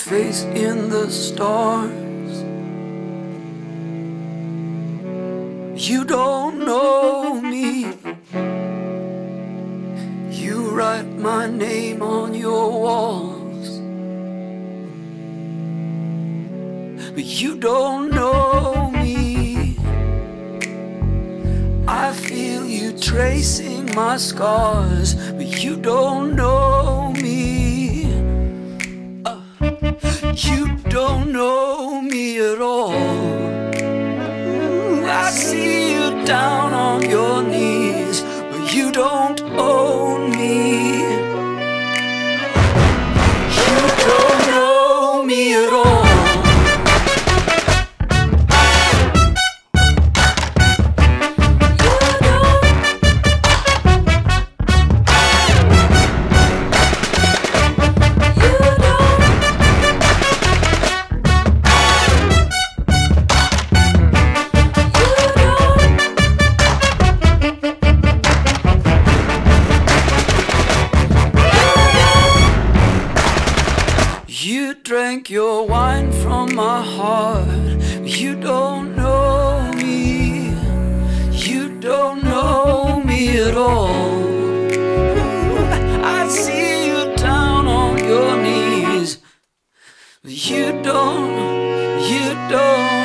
face in the stars. You don't know me. You write my name on your walls, but you don't know me. I feel you tracing my scars, but you don't know me. You don't know me at all. I see you down on your knees, but you don't own me. You don't know me at all. You drank your wine from my heart. You don't know me. You don't know me at all. I see you down on your knees. You don't